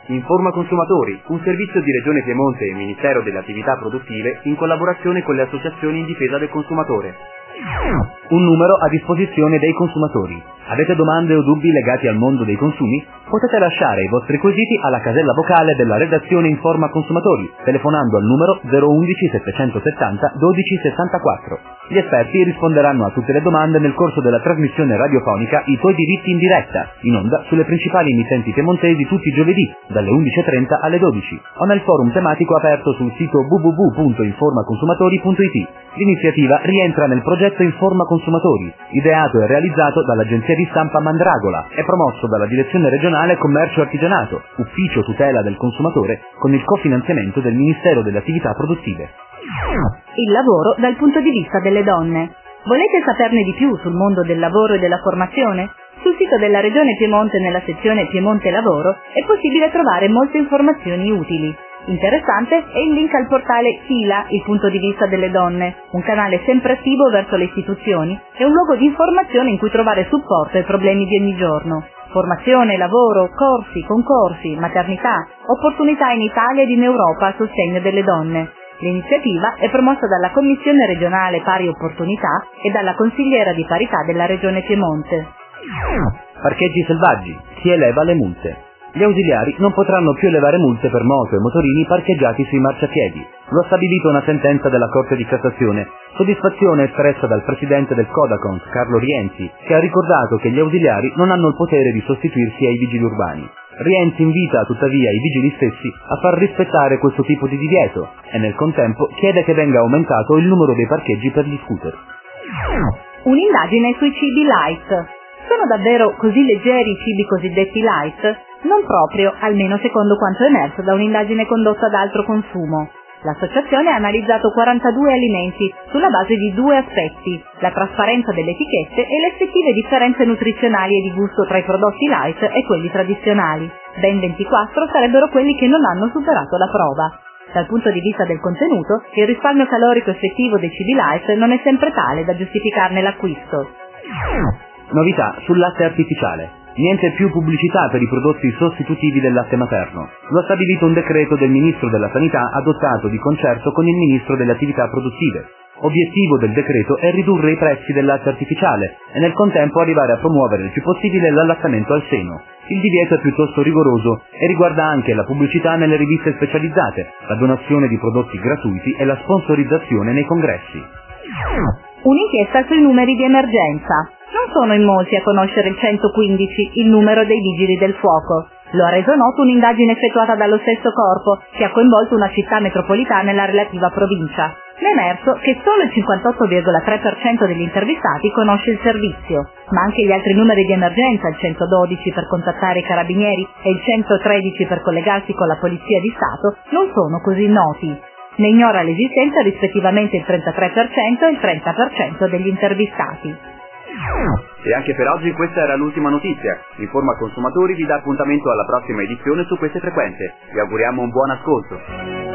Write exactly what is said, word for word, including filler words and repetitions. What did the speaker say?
Informa Consumatori, un servizio di Regione Piemonte e Ministero delle Attività Produttive in collaborazione con le associazioni in difesa del consumatore. Un numero a disposizione dei consumatori. Avete domande o dubbi legati al mondo dei consumi? Potete lasciare i vostri quesiti alla casella vocale della redazione Informa Consumatori, telefonando al numero zero uno uno sette sette zero uno due sei quattro. Gli esperti risponderanno a tutte le domande nel corso della trasmissione radiofonica I tuoi diritti in diretta, in onda sulle principali emittenti piemontesi tutti i giovedì, dalle undici e trenta alle dodici, o nel forum tematico aperto sul sito w w w punto informa consumatori punto i t. L'iniziativa rientra nel progetto Informa Consumatori, ideato e realizzato dall'agenzia di stampa Mandragola e promosso dalla Direzione Regionale Commercio e Artigianato, Ufficio Tutela del Consumatore, con il cofinanziamento del Ministero delle Attività Produttive. Il lavoro dal punto di vista delle donne. Volete saperne di più sul mondo del lavoro e della formazione? Sul sito della Regione Piemonte, nella sezione Piemonte Lavoro, è possibile trovare molte informazioni utili. Interessante è il link al portale SILA, il punto di vista delle donne, un canale sempre attivo verso le istituzioni e un luogo di informazione in cui trovare supporto ai problemi di ogni giorno. Formazione, lavoro, corsi, concorsi, maternità, opportunità in Italia ed in Europa a sostegno delle donne. L'iniziativa è promossa dalla Commissione regionale Pari Opportunità e dalla consigliera di parità della Regione Piemonte. Parcheggi selvaggi. Chi eleva le multe? Gli ausiliari non potranno più elevare multe per moto e motorini parcheggiati sui marciapiedi. Lo ha stabilito una sentenza della Corte di Cassazione. Soddisfazione espressa dal presidente del Codacons, Carlo Rienzi, che ha ricordato che gli ausiliari non hanno il potere di sostituirsi ai vigili urbani. Rienzi invita tuttavia i vigili stessi a far rispettare questo tipo di divieto e nel contempo chiede che venga aumentato il numero dei parcheggi per gli scooter. Un'indagine sui cibi light. Sono davvero così leggeri i cibi cosiddetti light? Non proprio, almeno secondo quanto emerso da un'indagine condotta ad Altro Consumo. L'associazione ha analizzato quarantadue alimenti sulla base di due aspetti: la trasparenza delle etichette e le effettive differenze nutrizionali e di gusto tra i prodotti light e quelli tradizionali. Ben ventiquattro sarebbero quelli che non hanno superato la prova. Dal punto di vista del contenuto, il risparmio calorico effettivo dei cibi light non è sempre tale da giustificarne l'acquisto. Novità sul latte artificiale. Niente più pubblicità per i prodotti sostitutivi del latte materno. Lo ha stabilito un decreto del Ministro della Sanità adottato di concerto con il Ministro delle Attività Produttive. Obiettivo del decreto è ridurre i prezzi del latte artificiale e nel contempo arrivare a promuovere il più possibile l'allattamento al seno. Il divieto è piuttosto rigoroso e riguarda anche la pubblicità nelle riviste specializzate, la donazione di prodotti gratuiti e la sponsorizzazione nei congressi. Un'inchiesta sui numeri di emergenza. Non sono in molti a conoscere il centoquindici, il numero dei vigili del fuoco. Lo ha reso noto un'indagine effettuata dallo stesso corpo, che ha coinvolto una città metropolitana e la relativa provincia. È emerso che solo il cinquantotto virgola tre per cento degli intervistati conosce il servizio, ma anche gli altri numeri di emergenza, il centododici per contattare i carabinieri e il centotredici per collegarsi con la Polizia di Stato, non sono così noti. Ne ignora l'esistenza rispettivamente il trentatré per cento e il trenta per cento degli intervistati. E anche per oggi questa era l'ultima notizia. Informa Consumatori vi dà appuntamento alla prossima edizione su queste frequenze. Vi auguriamo un buon ascolto.